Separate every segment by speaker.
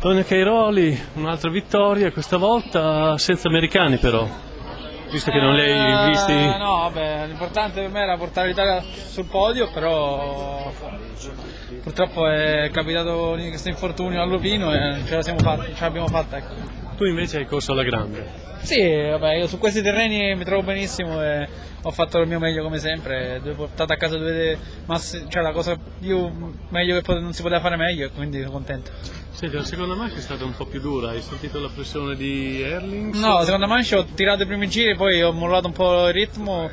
Speaker 1: Tonio Cairoli, un'altra vittoria, questa volta senza americani però, visto che non li hai visti.
Speaker 2: No, vabbè, l'importante per me era portare l'Italia sul podio, però purtroppo è capitato questo infortunio all'Opino e ce l'abbiamo fatta. Ecco.
Speaker 1: Tu invece hai corso alla grande.
Speaker 2: Sì, vabbè, io su questi terreni mi trovo benissimo e ho fatto il mio meglio come sempre, ho portato a casa cioè la cosa più meglio che non si poteva fare meglio e quindi sono contento.
Speaker 1: Senti, la seconda manche è stata un po' più dura, hai sentito la pressione di Herlings?
Speaker 2: No, la seconda manche ho tirato i primi giri, poi ho mollato un po' il ritmo,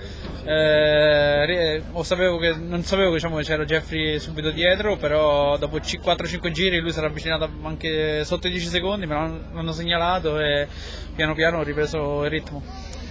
Speaker 2: non sapevo che diciamo, che c'era Jeffrey subito dietro, però dopo 4-5 giri lui si era avvicinato anche sotto i 10 secondi, me l'hanno segnalato e piano piano ho ripreso il ritmo.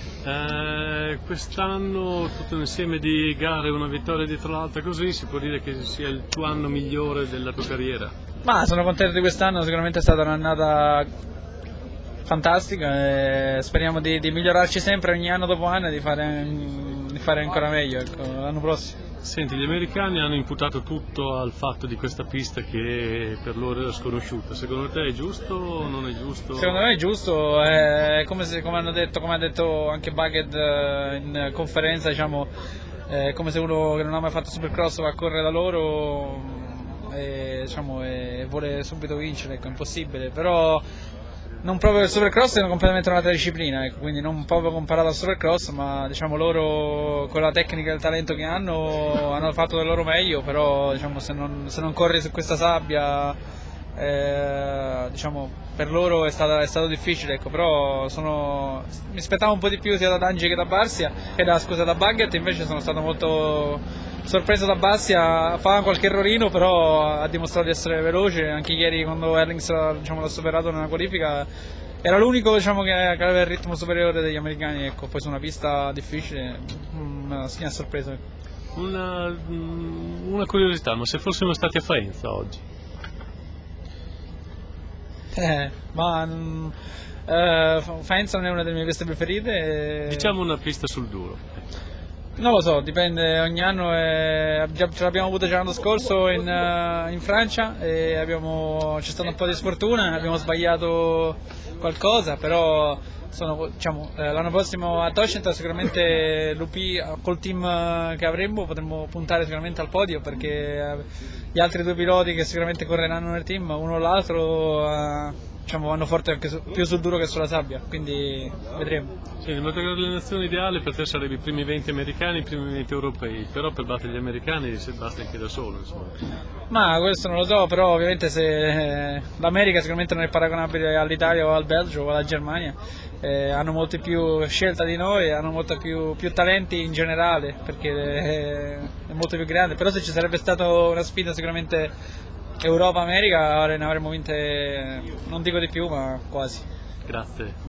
Speaker 1: Quest'anno tutto un insieme di gare, una vittoria dietro l'altra, così si può dire che sia il tuo anno migliore della tua carriera?
Speaker 2: Ma sono contento di quest'anno, sicuramente è stata un'annata fantastica e speriamo di migliorarci sempre ogni anno dopo anno e di fare ancora meglio, ecco, l'anno prossimo.
Speaker 1: Senti, gli americani hanno imputato tutto al fatto di questa pista che per loro era sconosciuta. Secondo te è giusto o non è giusto?
Speaker 2: Secondo me è giusto, è come ha detto anche Bucket in conferenza, diciamo, è come se uno che non ha mai fatto Supercross va a correre da loro diciamo, e vuole subito vincere, ecco, è impossibile, però non proprio il Supercross è completamente un'altra disciplina, ecco, quindi non proprio comparato al Supercross, ma diciamo loro con la tecnica e il talento che hanno fatto del loro meglio, però diciamo, se non corri su questa sabbia diciamo, per loro è stato difficile, ecco, però mi aspettavo un po' di più sia da Dangi che da Barsia da Bucket, invece sono stato molto sorpreso da Bassia, fa qualche errorino però ha dimostrato di essere veloce, anche ieri quando Herlings diciamo, l'ha superato nella qualifica era l'unico diciamo, che aveva il ritmo superiore degli americani, ecco, poi su una pista difficile mi ha sorpreso.
Speaker 1: Una curiosità, ma se fossimo stati a Faenza oggi?
Speaker 2: Faenza non è una delle mie piste preferite.
Speaker 1: Diciamo una pista sul duro.
Speaker 2: Non lo so, dipende, ogni anno ce l'abbiamo avuta già l'anno scorso in Francia e c'è stata un po' di sfortuna, abbiamo sbagliato qualcosa, però diciamo, l'anno prossimo a Tocenta sicuramente l'UP col team che avremo potremmo puntare sicuramente al podio perché gli altri due piloti che sicuramente correranno nel team, uno o l'altro diciamo, vanno forte anche più sul duro che sulla sabbia, quindi vedremo.
Speaker 1: Sì, la calendarizzazione ideale per te sarebbe i primi 20 americani, i primi 20 europei, però per battere gli americani si batte anche da solo, insomma.
Speaker 2: Ma questo non lo so, però ovviamente se l'America sicuramente non è paragonabile all'Italia o al Belgio o alla Germania, hanno molti più scelta di noi, hanno molto più talenti in generale, perché è molto più grande, però se ci sarebbe stata una sfida sicuramente Europa-America ne avremmo vinte, non dico di più, ma quasi.
Speaker 1: Grazie.